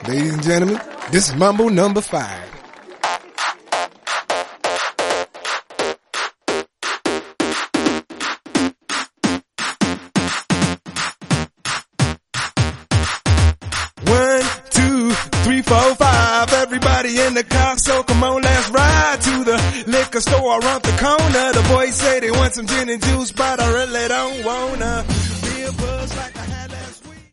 Ladies and gentlemen, this is Mambo number 5. One, two, three, four, five. Everybody in the car, so come on, let's ride to the liquor store around the corner. The boys say they want some gin and juice, but I really don't wanna be a buzz like I had last